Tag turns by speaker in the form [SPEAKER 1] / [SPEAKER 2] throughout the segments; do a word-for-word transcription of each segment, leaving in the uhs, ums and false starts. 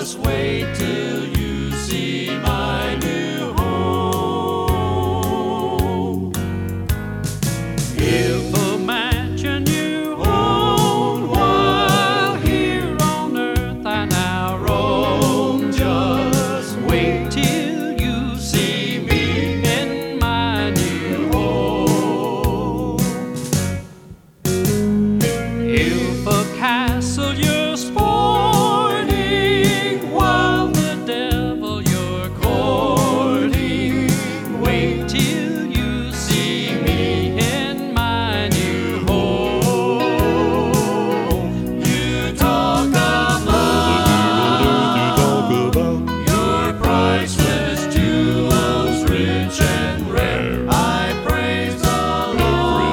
[SPEAKER 1] just wait till you see my new home. If a mansion you own while here on earth I now roam, just wait till you see me in my new home. If a castle you're sporting while the devil you're courting, wait till you see me in my new home. You talk about your priceless jewels, rich and rare. I praise the Lord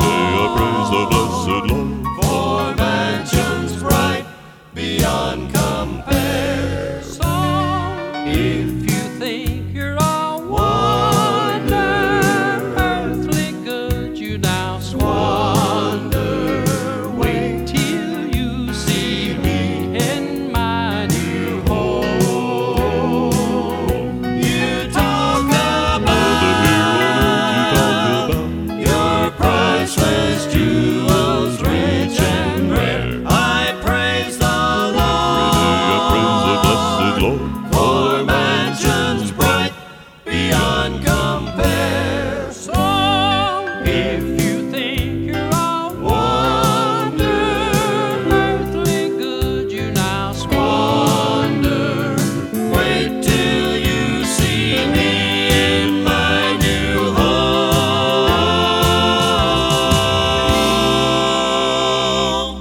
[SPEAKER 1] for mansions bright beyond compare. So if you think you're a wonder, earthly good you now squander, wait till you see me in my new home. You talk about your priceless jewels, rich and rare. I praise the Lord for mansions bright beyond compare. So if you think you're a wonder, earthly good you now squander, wait till you see me in my new home.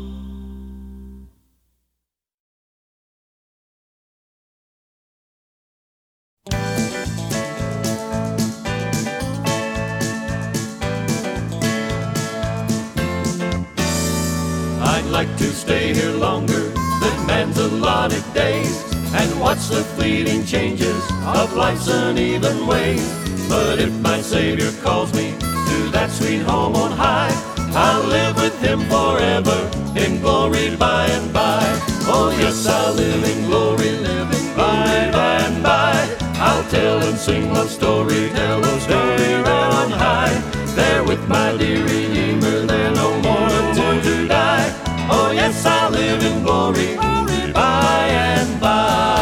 [SPEAKER 1] I'd like to stay here longer than man's allotted days and watch the fleeting changes of life's uneven ways. But if my Savior calls me to that sweet home on high, I'll live with Him forever in glory by and by. Oh yes, I'll live in glory, living by, by and by. I'll tell and sing love story, tell a story on high. There with my dear Redeemer, there no more born to die. Oh yes, I'll live in glory, by and by.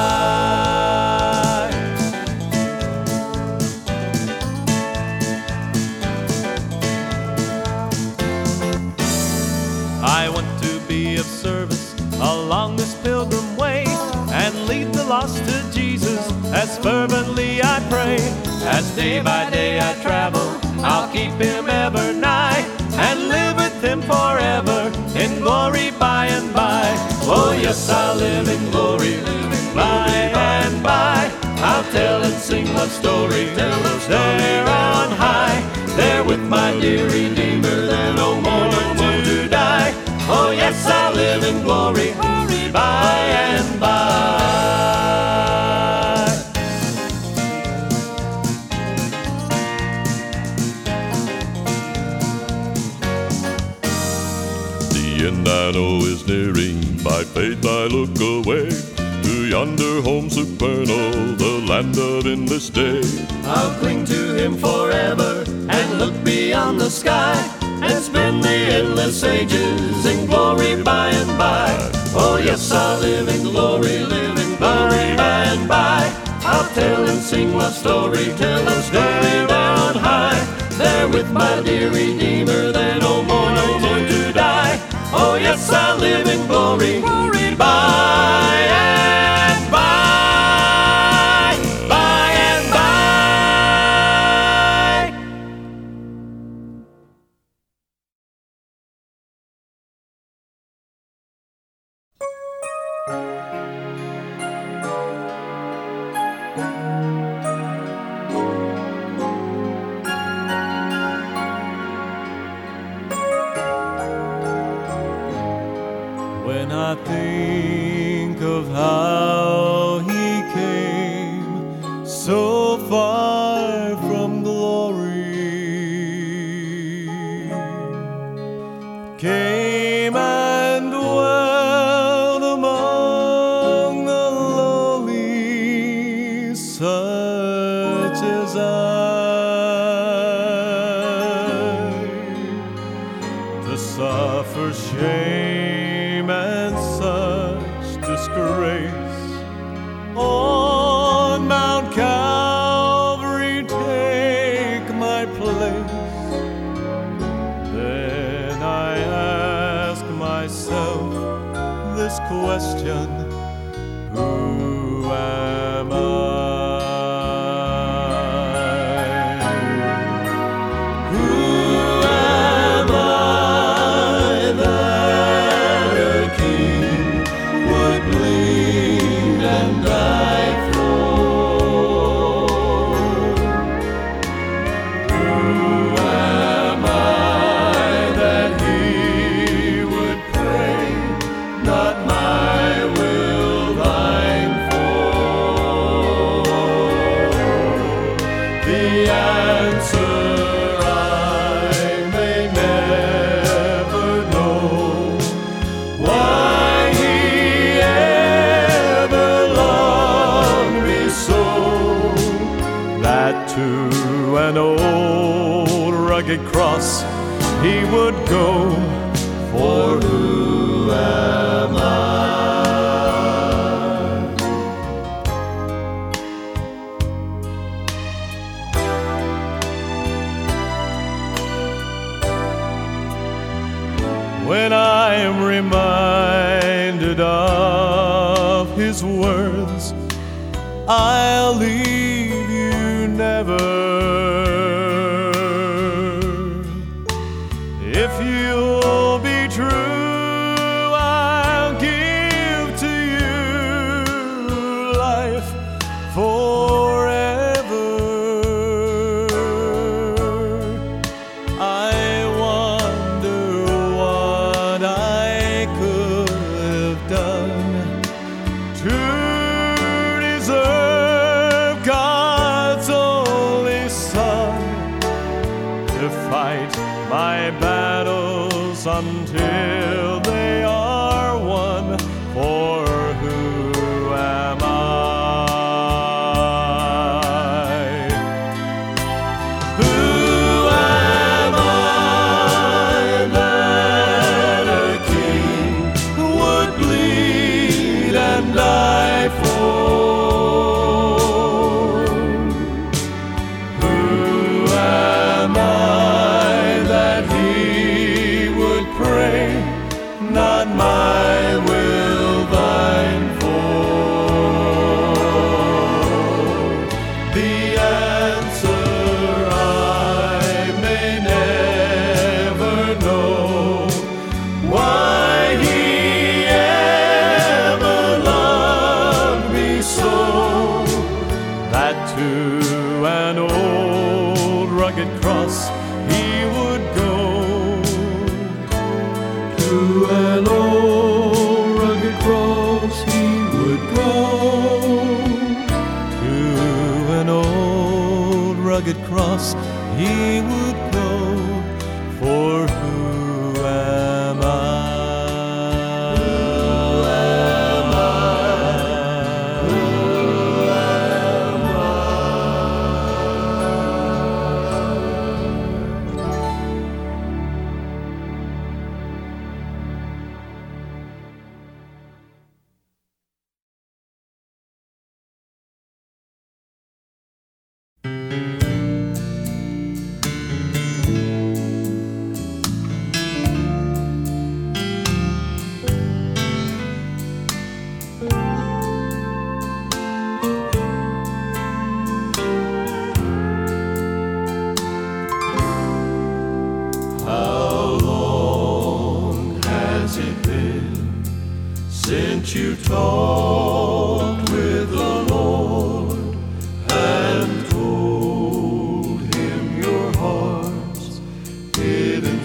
[SPEAKER 1] I want to be of service along this pilgrim way and lead the lost to Jesus as fervently I pray. As day by day I travel, I'll keep Him ever nigh and live with Him forever in glory by and by. Oh yes, I'll live in glory, living by and by. I'll tell and sing love story, tell a story there on high. There with my dear Redeemer, there no more born to die. Oh yes, I'll live in glory, by and by.
[SPEAKER 2] The end I know is nearing, by faith I look away to yonder home supernal, the land of endless day.
[SPEAKER 1] I'll cling to Him forever and look beyond the sky and spend the endless ages in glory by and by. Oh yes, I'll live in glory, live in glory by and by. I'll tell and sing love story, tell a story down high. There with my dear Redeemer, there no more, no more to die. Oh yes, I'll live in glory, glory by and by, by and by.
[SPEAKER 3] When I think of how He came so far from glory, came and dwelt among the grace. On Mount Calvary, take my place. Then I ask myself this question: who am I? An old rugged cross he would go, for who am I? When I am reminded of his words, I'll leave you never. If you'll be true, I'll give to you life forever. I wonder what I could have done to deserve God's only Son to fight my battles until they are won. For who am I? Who am I that a king would bleed and die for? Who am I? Not my will, thine for. The answer I may never know, why he ever loved me so, that to an old rugged cross he would go. To an old rugged cross he would go. To an old rugged cross he would go. For who am I? Who am I? Who am I? Since you talked with the Lord and told him your heart's hidden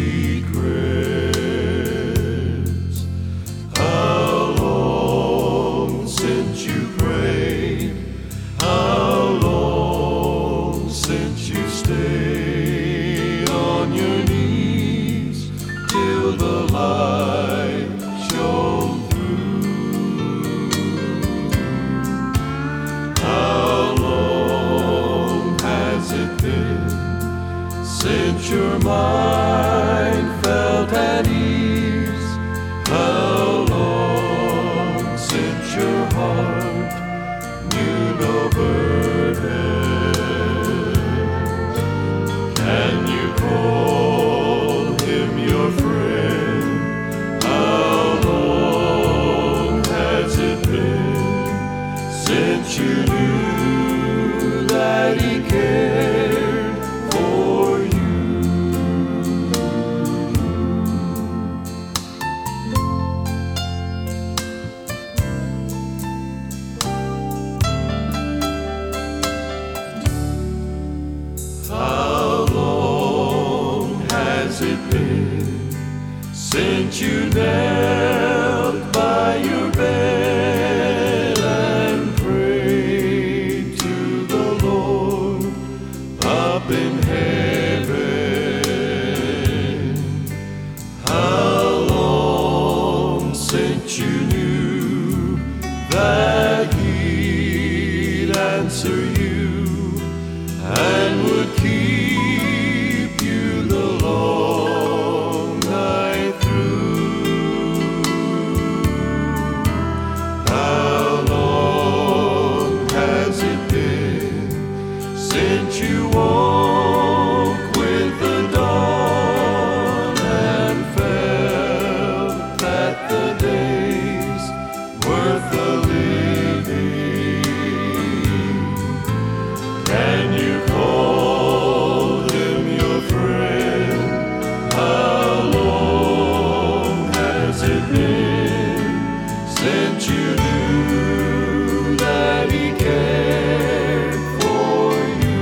[SPEAKER 3] secrets, how long since you prayed, how long since you stayed on your knees till the light shone through. your heart knew no burden. Can you call him your friend? How long has it been since you knew that he cared for you? How long has it been since you knelt by your bed and prayed to the Lord up in heaven? How long since you knew that he'd answer you and would keep you the long night through? How long has it been since you walked with the dawn and felt that the day's worth the living? Can you call him your friend? How long has it been since you knew that he cared for you?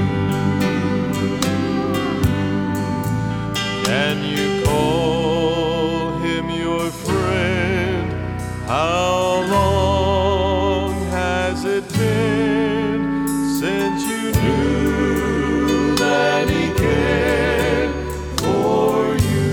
[SPEAKER 3] Can you call him your friend? How long has it been since you knew that he cared for you?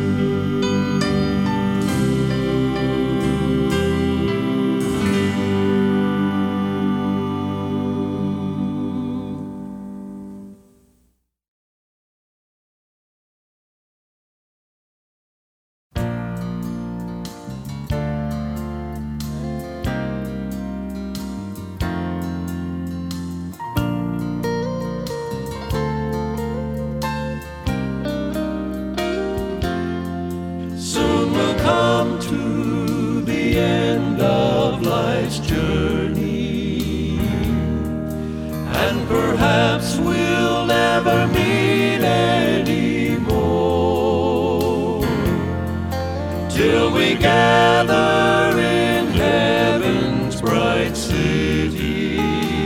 [SPEAKER 3] Soon we'll come to the end of life's journey, and perhaps we'll never meet anymore, till we gather in heaven's bright city,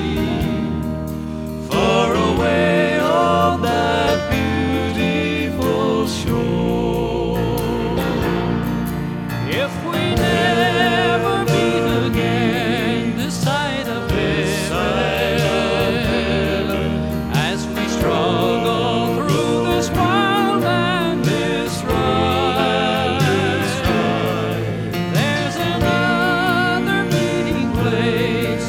[SPEAKER 3] far away on that beautiful shore. If we never meet again this side of heaven, as we struggle through this world and this ride, there's another meeting place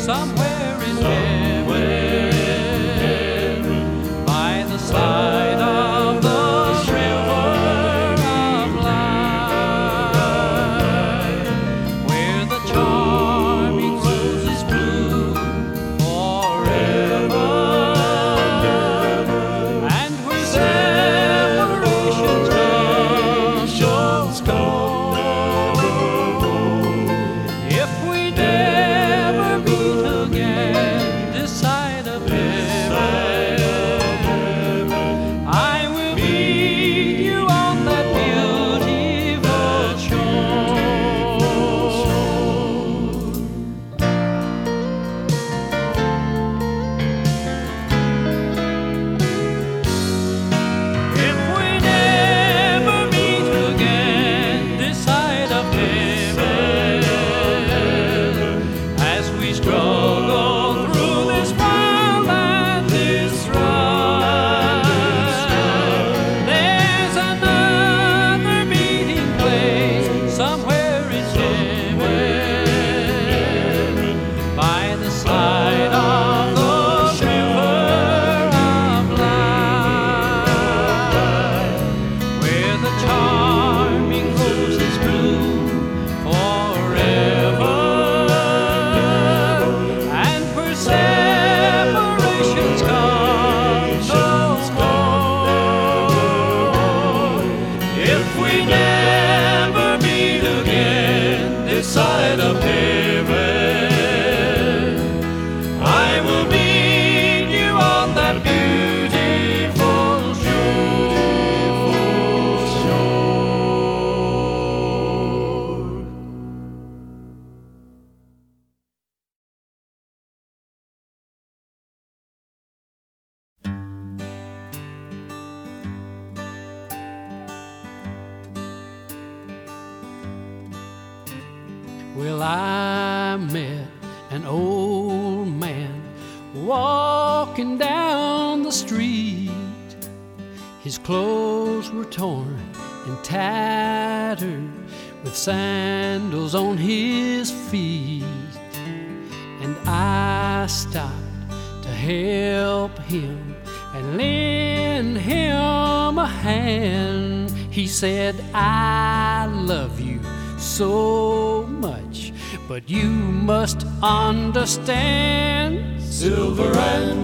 [SPEAKER 3] Well, I met an old man walking down the street. His clothes were torn and tattered, with sandals on his feet. And I stopped to help him and lend him a hand. He said, I love you so much, but you must understand,
[SPEAKER 1] silver and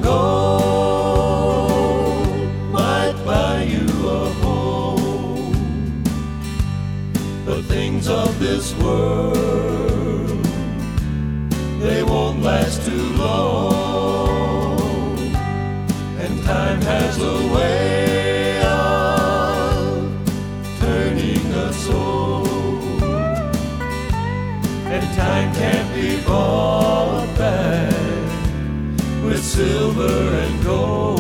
[SPEAKER 1] gold might buy you a home, but things of this world, they won't last too long. And time has a way of turning us old, and time can't be bought back with silver and gold.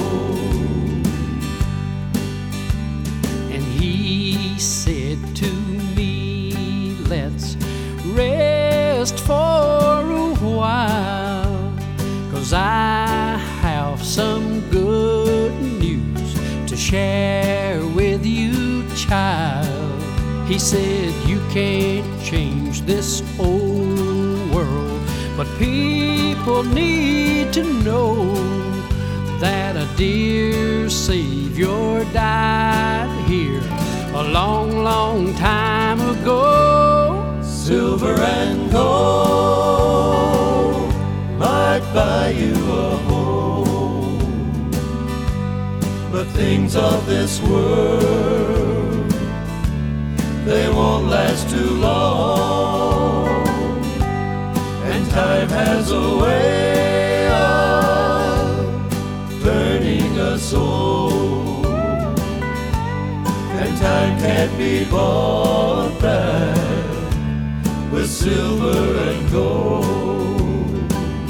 [SPEAKER 3] And he said to me, let's rest for a while, 'cause I have some good news to share with you, child. He said, you can't change this old world, but people need to know that a dear Savior died here a long, long time ago.
[SPEAKER 1] Silver and gold might buy you a home, but things of this world, they won't last too long. And time has a way of turning us old, and time can't be bought back with silver and gold.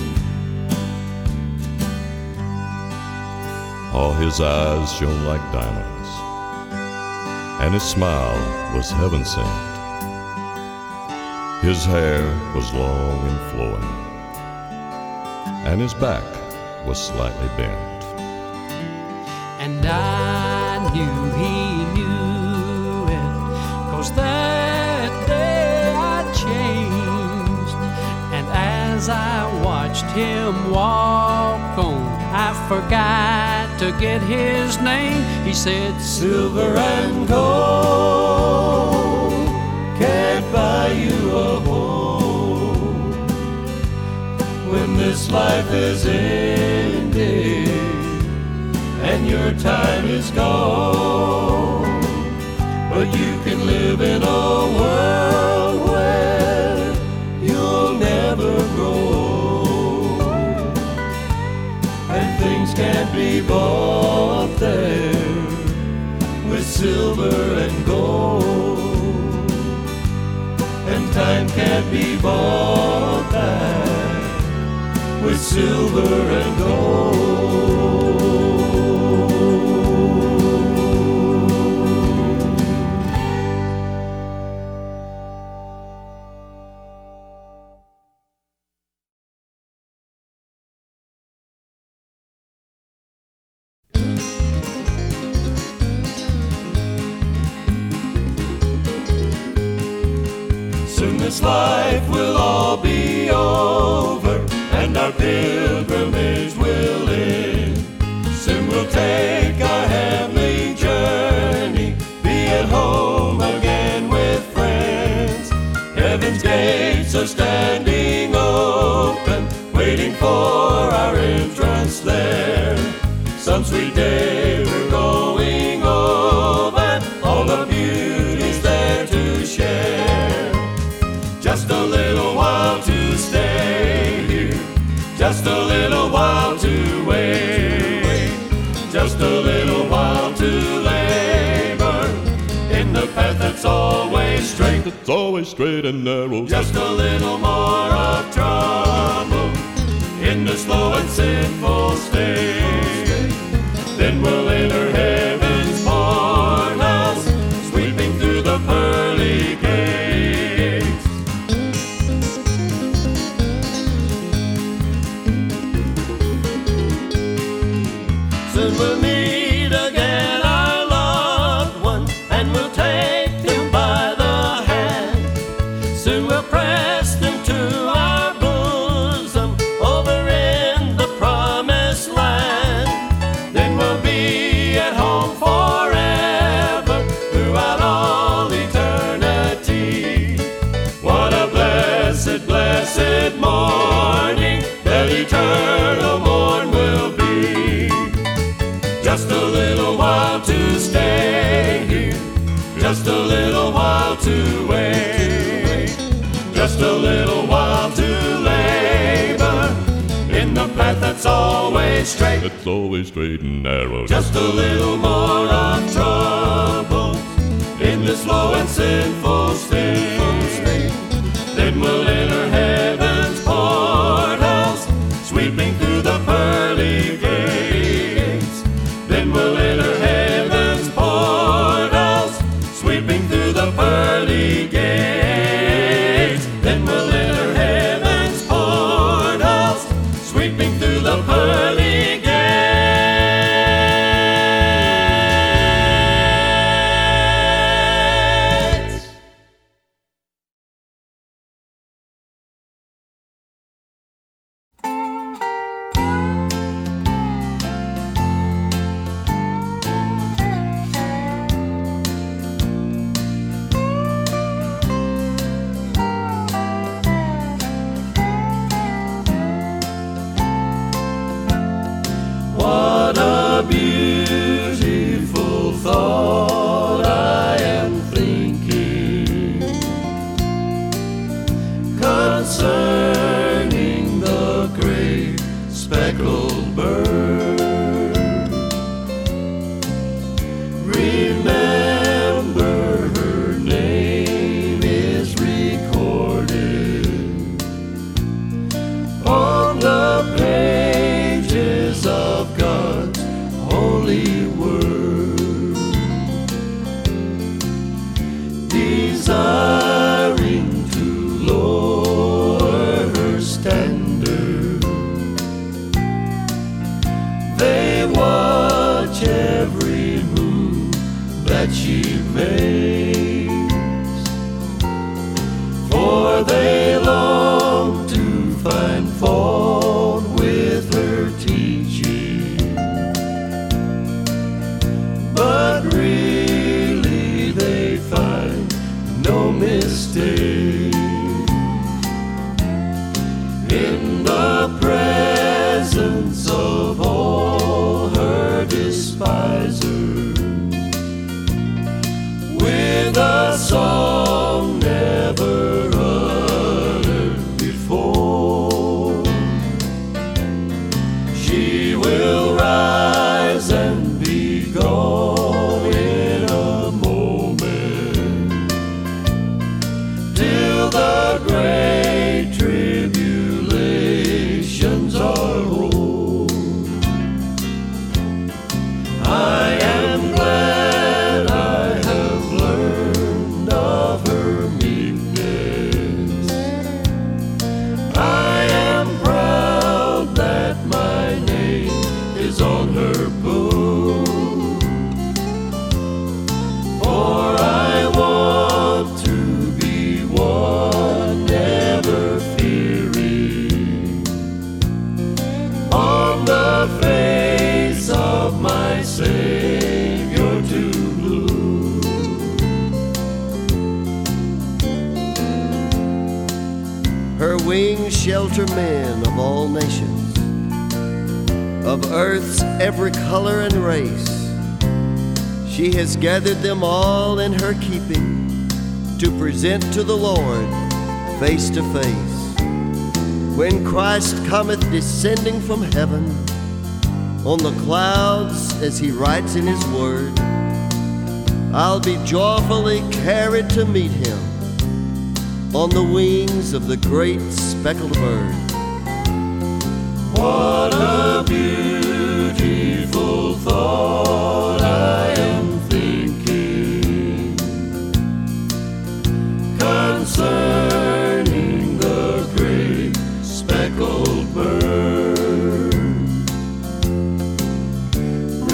[SPEAKER 2] All his eyes shone like diamonds, and his smile was heaven sent. His hair was long and flowing, and his back was slightly bent.
[SPEAKER 3] And I knew he knew it, 'cause that day I changed. And as I watched him walk on, I forgot to get his name. He said,
[SPEAKER 1] silver and gold can't buy you a home when this life is ended and your time is gone. But you can live in a world where you'll never grow, and things can't be bought there with silver and gold, and time can't be bought back with silver and gold. Soon this life will all be over, and our pilgrimage will end. Soon we'll take our heavenly journey, be at home again with friends. Heaven's gates are standing open, waiting for our entrance there. Some sweet day we're going over, all the beauties there to share. Just a little while to stay here, just a little while to wait, just a little while to labor in the path that's always straight.
[SPEAKER 2] It's always straight and narrow.
[SPEAKER 1] Just a little more of trouble in the slow and sinful state. Then we'll enter heaven's portals, sweeping through the pearly gates. Soon we'll meet again, our loved ones, and we'll take them by the hand. Soon we'll press them to our bosom over in the promised land. Then we'll be at home forever throughout all eternity. What a blessed, blessed morning that eternal morn will be. Just a little while to stay here, just a little while to wait, just a little while to labor in the path that's always straight.
[SPEAKER 2] It's always straight and narrow.
[SPEAKER 1] Just a little more of troubles in this low and sinful state. Then we'll enter heaven's portals, sweeping through the pearly gates. Then we'll enter heaven's portals, sweeping through the pearly gates. Then we'll enter heaven's portals, sweeping through the pearly gates. What a beautiful thought I am thinking concerning the great speckled bird. Remember, her name is recorded on the pages of God's holy word, desiring to lower her standard. They watch every move that she makes, for they long to find fault with her teaching. But really they find no mistake in the presence of all her despisers, with a song never uttered before. She will rise and be gone in a moment, till the great tribulations are o'er. I am glad I have learned of her meekness. I am proud that my name is on her book, for I want to be one never fearing on the face of my Savior to look.
[SPEAKER 4] Her wings shelter men of all nations, of earth's every color and race. She has gathered them all in her keeping, to present to the Lord face to face. When Christ cometh descending from heaven on the clouds, as he writes in his word, I'll be joyfully carried to meet him on the wings of the great speckled bird.
[SPEAKER 1] What a beautiful thought I am thinking concerning the great speckled bird.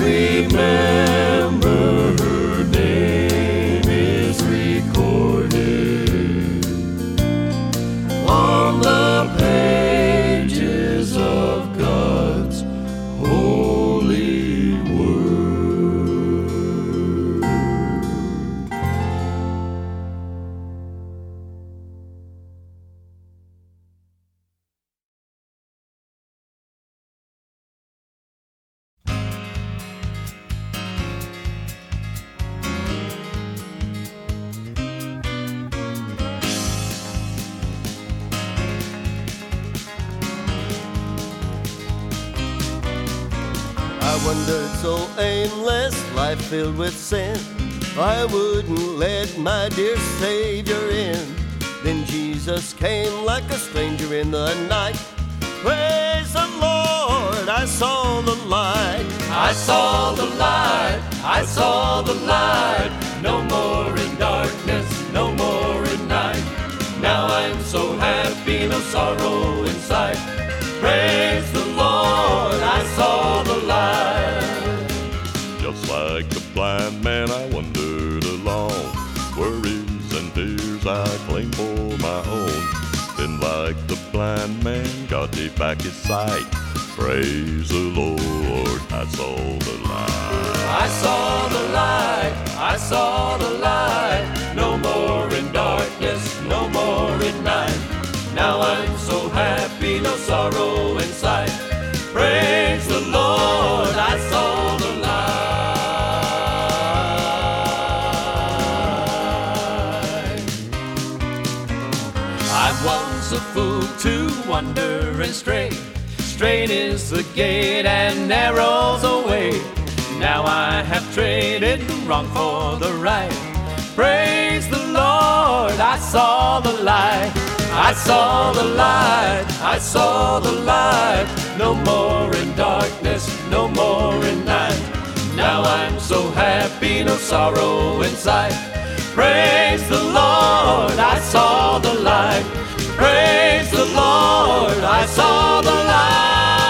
[SPEAKER 4] wandered so aimless, life filled with sin, I wouldn't let my dear Savior in. Then Jesus came like a stranger in the night. Praise the Lord, I saw the light.
[SPEAKER 1] I saw the light, I saw the light. No more in darkness, no more in night. Now I'm so happy, no sorrow in sight. Praise the Lord, I saw the light.
[SPEAKER 2] Just like the blind man, I wandered along. Worries and fears I claimed for my own. Then like the blind man, God gave back his sight. Praise the Lord, I saw the light.
[SPEAKER 1] I saw the light, I saw the light. No more in darkness, no more in night. Now I'm so happy, no sorrow in sight. Praise the Lord, I saw the light. I was a fool to wander and stray. Straight is the gate and narrow's the way. Now I have traded the wrong for the right. Praise the Lord, I saw the light. I saw the light, I saw the light. No more in darkness, no more in night. Now I'm so happy, no sorrow in sight. Praise the Lord, I saw the light. Praise the Lord, I saw the light.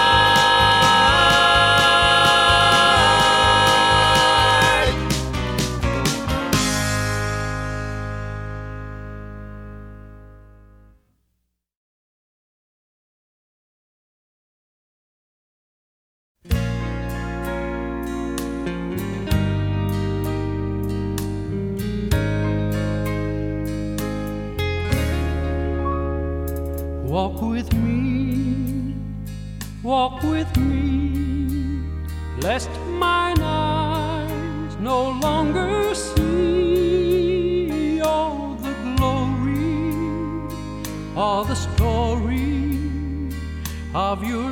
[SPEAKER 3] Walk with me, walk with me, lest mine eyes no longer see all the glory, all the story of your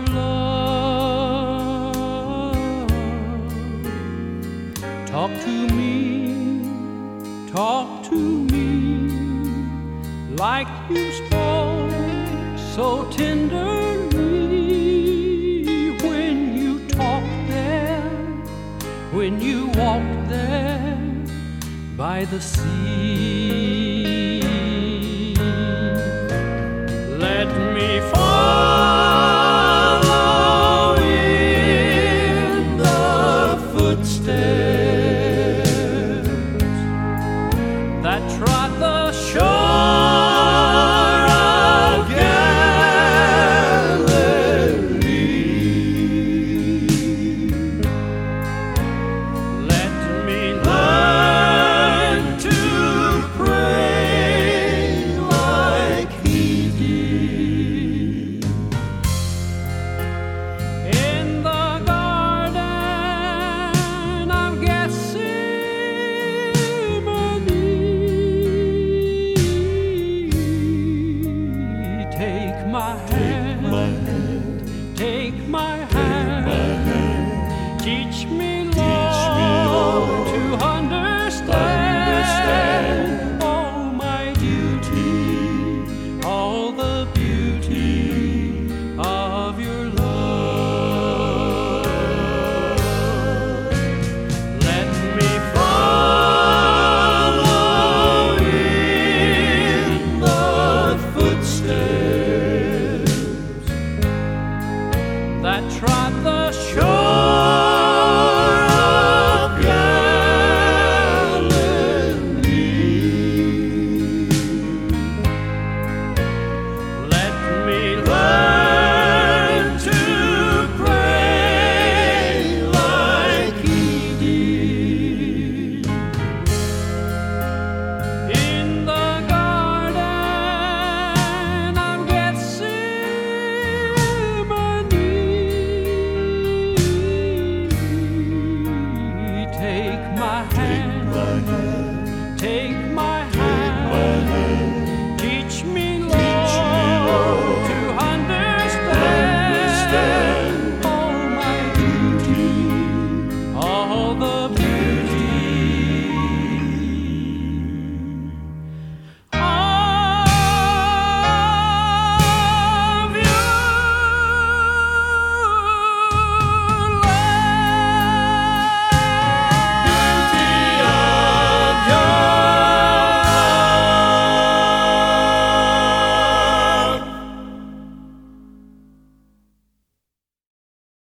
[SPEAKER 3] love. Talk to me, talk to me, like you spoke so tenderly when you talked there, when you walked there by the sea. Let me follow in the footsteps that trod the shore that trod the